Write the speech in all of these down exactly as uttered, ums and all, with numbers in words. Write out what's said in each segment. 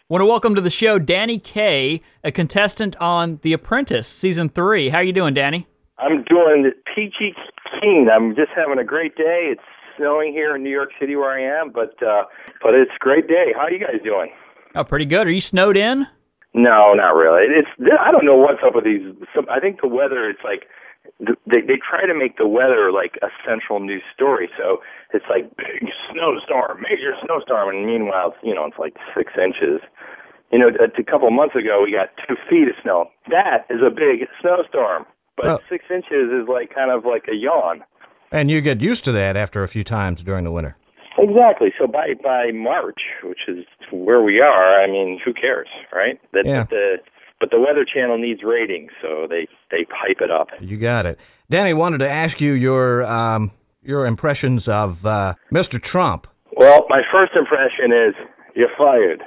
Want to welcome to the show Danny Kaye, a contestant on The Apprentice, Season three. How are you doing, Danny? I'm doing peachy keen. I'm just having a great day. It's snowing here in New York City where I am, but uh, but it's a great day. How are you guys doing? Oh, pretty good. Are you snowed in? No, not really. It's I don't know what's up with these. Some, I think the weather, it's like, they they try to make the weather like a central news story. So it's like big snowstorm, major snowstorm, and meanwhile, you know, it's like six inches. You know, a, a couple of months ago, we got two feet of snow. That is a big snowstorm. But oh. six inches is like kind of like a yawn. And you get used to that after a few times during the winter. Exactly. So by, by March, which is where we are, I mean, who cares, right? That, yeah. But the, but the Weather Channel needs ratings, so they, they hype it up. You got it. Danny, wanted to ask you your um, your impressions of uh, Mister Trump. Well, my first impression is, you're fired.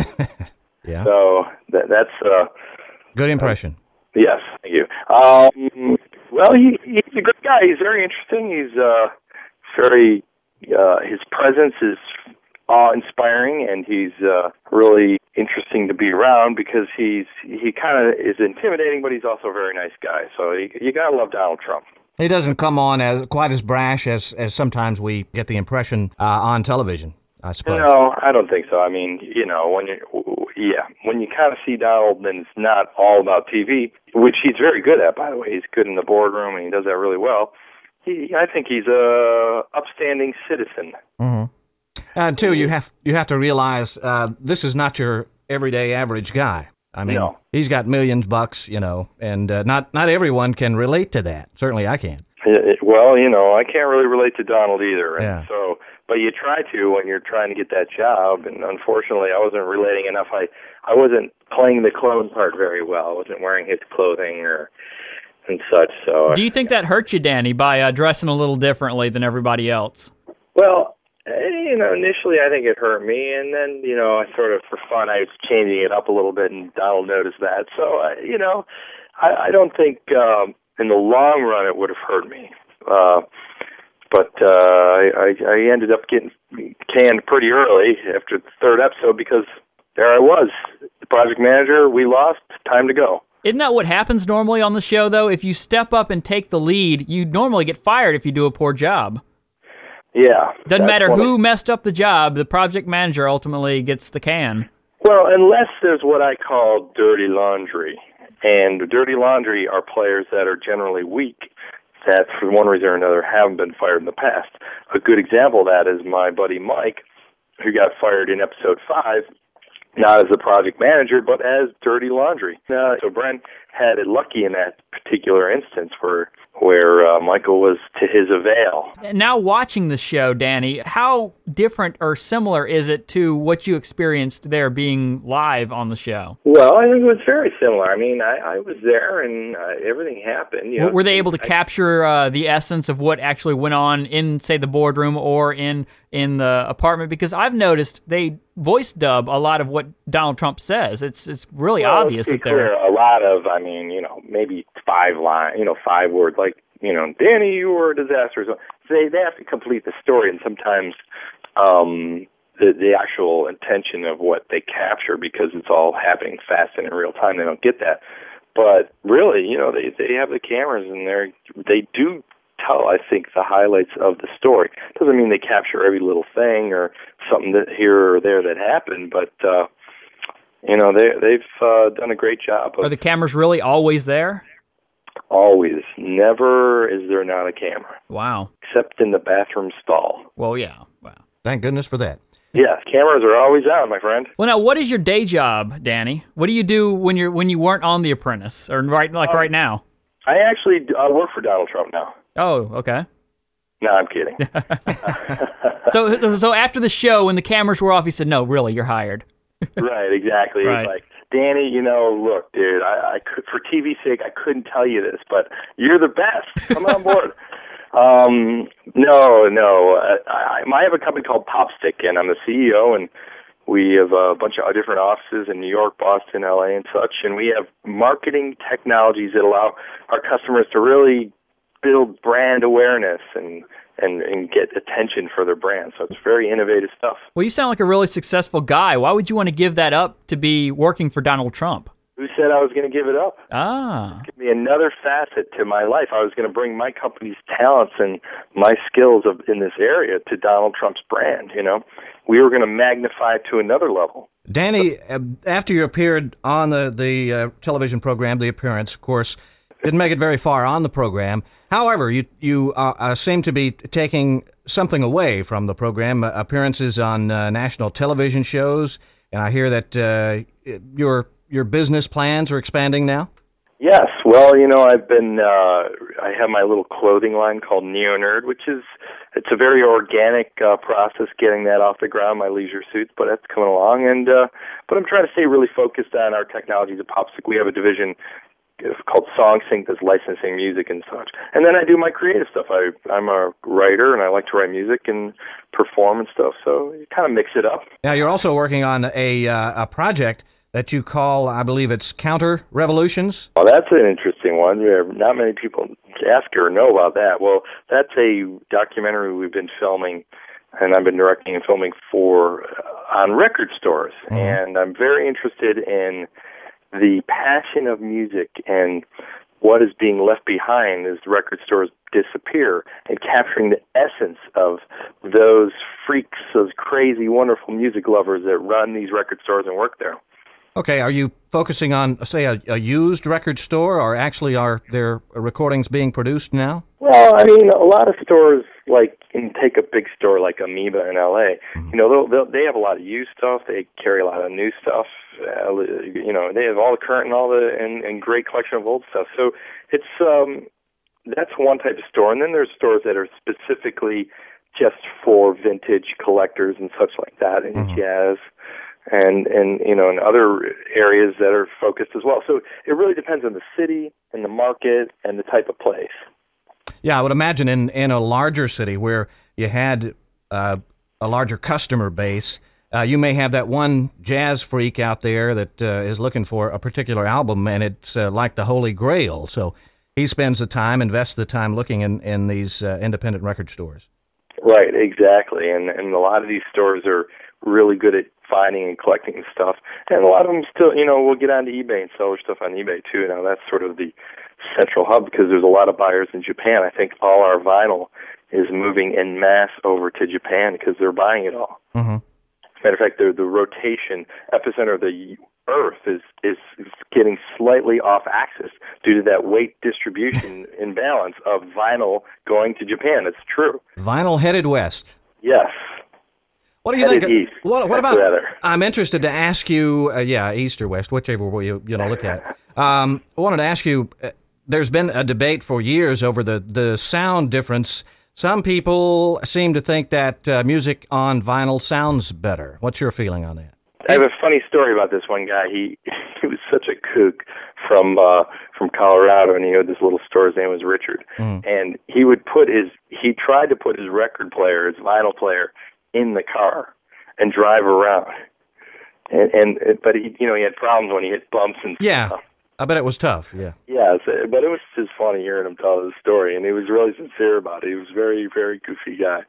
Yeah. So that, that's... Uh, Good impression. Uh, yes, thank you. Um, well, he, he's a good guy. He's very interesting. He's uh, very... Uh, his presence is awe-inspiring, and he's uh, really interesting to be around because he's he kind of is intimidating, but he's also a very nice guy. So you, you gotta love Donald Trump. He doesn't come on as quite as brash as, as sometimes we get the impression uh, on television, I suppose. No, I don't think so. I mean, you know, when you yeah, when you kind of see Donald, then it's not all about T V, which he's very good at, by the way. He's good in the boardroom, and he does that really well. He, I think he's a upstanding citizen. Mm-hmm. And two, you have you have to realize uh, this is not your everyday average guy. I mean, no. He's got millions bucks, you know, and uh, not not everyone can relate to that. Certainly, I can. It, well, you know, I can't really relate to Donald either. And yeah. So, but you try to when you're trying to get that job. And unfortunately, I wasn't relating enough. I I wasn't playing the clone part very well. I wasn't wearing his clothing or. And such. So, do you think that hurt you, Danny, by uh, dressing a little differently than everybody else? Well, you know, initially I think it hurt me, and then, you know, I sort of, for fun, I was changing it up a little bit, and Donald noticed that. So, uh, you know, I, I don't think um, in the long run it would have hurt me. Uh, but uh, I, I ended up getting canned pretty early after the third episode because there I was, the project manager, we lost, time to go. Isn't that what happens normally on the show, though? If you step up and take the lead, you normally get fired if you do a poor job. Yeah. Doesn't matter who I, messed up the job, the project manager ultimately gets the can. Well, unless there's what I call dirty laundry. And dirty laundry are players that are generally weak, that for one reason or another haven't been fired in the past. A good example of that is my buddy Mike, who got fired in episode five, not as a project manager, but as dirty laundry. Uh, so Brent had it lucky in that particular instance where where uh, Michael was to his avail. Now watching the show, Danny, how different or similar is it to what you experienced there being live on the show? Well, I think it was very similar. I mean, I, I was there and uh, everything happened. You know, were they able to I, capture uh, the essence of what actually went on in, say, the boardroom or in in the apartment? Because I've noticed they voice dub a lot of what Donald Trump says. It's it's really well, obvious that they're they're a lot of. I mean, you know, maybe five line, you know, five words like. You know, Danny, you were a disaster. So they, they have to complete the story, and sometimes um, the, the actual intention of what they capture, because it's all happening fast and in real time, they don't get that. But really, you know, they, they have the cameras, and they they do tell, I think, the highlights of the story. Doesn't mean they capture every little thing or something that here or there that happened, but, uh, you know, they, they've uh, done a great job. Of, Are the cameras really always there? Always. Never is there not a camera. Wow. Except in the bathroom stall. Well, yeah. Wow. Thank goodness for that. Yeah, cameras are always on, my friend. Well, now, what is your day job, Danny? What do you do when you're when you weren't on The Apprentice, or right like um, right now? I actually uh, work for Donald Trump now. Oh, okay. No, I'm kidding. so, so after the show, when the cameras were off, he said, "No, really, you're hired." Right, exactly. Right. He's like, Danny, you know, look, dude, I, I could, for T V's sake, I couldn't tell you this, but you're the best. Come on board. um, no, no. I, I, I have a company called Popstick, and I'm the C E O, and we have a bunch of different offices in New York, Boston, L A, and such, and we have marketing technologies that allow our customers to really build brand awareness and, and, and get attention for their brand. So it's very innovative stuff. Well, you sound like a really successful guy. Why would you want to give that up to be working for Donald Trump? Who said I was going to give it up? Ah. Give me another facet to my life. I was going to bring my company's talents and my skills of, in this area to Donald Trump's brand, you know. We were going to magnify it to another level. Danny, uh, after you appeared on the, the uh, television program, The Appearance, of course, didn't make it very far on the program. However, you you uh, uh, seem to be taking something away from the program, uh, appearances on uh, national television shows, and I hear that uh, your your business plans are expanding now? Yes. Well, you know, I've been, uh, I have my little clothing line called Neo Nerd, which is, it's a very organic uh, process getting that off the ground, my leisure suits, but that's coming along. And, uh, but I'm trying to stay really focused on our technologies at Popsicle. We have a division called SongSync that's licensing music and such. And then I do my creative stuff. I, I'm a writer, and I like to write music and perform and stuff, so you kind of mix it up. Now, you're also working on a, uh, a project that you call, I believe it's Counter Revolutions? Well, that's an interesting one. Not many people ask or know about that. Well, that's a documentary we've been filming, and I've been directing and filming for uh, on record stores. Mm-hmm. And I'm very interested in the passion of music and what is being left behind as record stores disappear, and capturing the essence of those freaks, those crazy, wonderful music lovers that run these record stores and work there. Okay, are you focusing on, say, a, a used record store, or actually are there recordings being produced now? Well, I mean, a lot of stores, like, and take a big store like Amoeba in L A, mm-hmm. you know, they'll, they'll, they have a lot of used stuff, they carry a lot of new stuff, uh, you know, they have all the current and all the, and, and great collection of old stuff. So it's, um, that's one type of store, and then there's stores that are specifically just for vintage collectors and such like that, and mm-hmm. jazz. And, and, you know, in other areas that are focused as well. So it really depends on the city and the market and the type of place. Yeah, I would imagine in, in a larger city where you had uh, a larger customer base, uh, you may have that one jazz freak out there that uh, is looking for a particular album, and it's uh, like the Holy Grail. So he spends the time, invests the time looking in, in these uh, independent record stores. Right, exactly. And, and a lot of these stores are really good at finding and collecting stuff. And a lot of them still, you know, will get onto eBay and sell their stuff on eBay too. Now that's sort of the central hub because there's a lot of buyers in Japan. I think all our vinyl is moving en masse over to Japan because they're buying it all. Mm-hmm. Matter of fact, the, the rotation epicenter of the Earth is, is getting slightly off axis due to that weight distribution imbalance of vinyl going to Japan. It's true. Vinyl headed west. Yes. What do you Headed think? East. What, what about? Rather. I'm interested to ask you. Uh, yeah, east or west, whichever way you you know look at. Um, I wanted to ask you. Uh, there's been a debate for years over the the sound difference. Some people seem to think that uh, music on vinyl sounds better. What's your feeling on that? I have a funny story about this one guy. He he was such a kook from uh, from Colorado, and he had this little store. His name was Richard, mm. and he would put his he tried to put his record player, his vinyl player, in the car and drive around. And, and but he, you know, he had problems when he hit bumps and yeah, stuff. I bet it was tough. Yeah. Yeah, but it was just funny hearing him tell the story, and he was really sincere about it. He was a very, very goofy guy.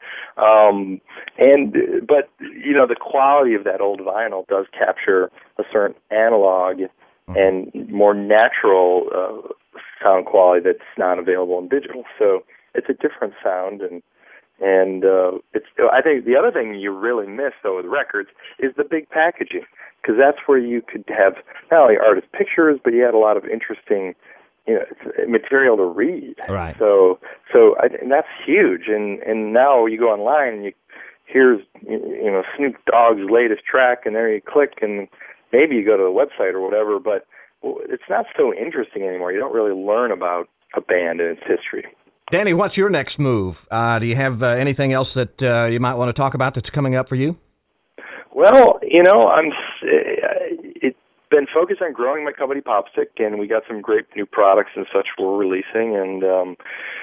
Um, and but you know, the quality of that old vinyl does capture a certain analog mm-hmm. and more natural uh, sound quality that's not available in digital. So it's a different sound, and and uh, it's. I think the other thing you really miss though with records is the big packaging. Because that's where you could have not only artist pictures, but you had a lot of interesting, you know, material to read. Right. So, so I, and that's huge. And and now you go online and you here's you know Snoop Dogg's latest track, and there you click, and maybe you go to the website or whatever. But it's not so interesting anymore. You don't really learn about a band and its history. Danny, what's your next move? Uh, do you have uh, anything else that uh, you might want to talk about that's coming up for you? Well, you know, I'm. It's been focused on growing my company, Popstick, and we got some great new products and such we're releasing, and um,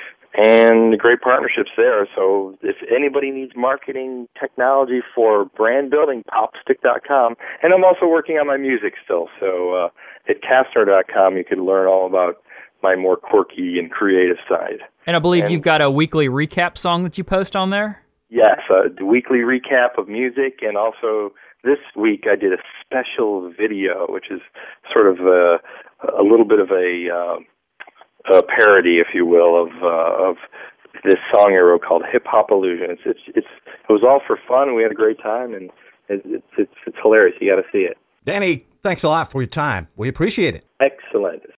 and great partnerships there. So, if anybody needs marketing technology for brand building, popstick dot com. And I'm also working on my music still. So, uh, at Kastner dot com, you can learn all about my more quirky and creative side. And I believe And- you've got a weekly recap song that you post on there? Yes, uh, the weekly recap of music, and also this week I did a special video, which is sort of a, a little bit of a, uh, a parody, if you will, of uh, of this song I wrote called Hip Hop Illusion. It's, it's it's it was all for fun. We had a great time, and it's it's it's, it's hilarious. You got to see it. Danny, thanks a lot for your time. We appreciate it. Excellent.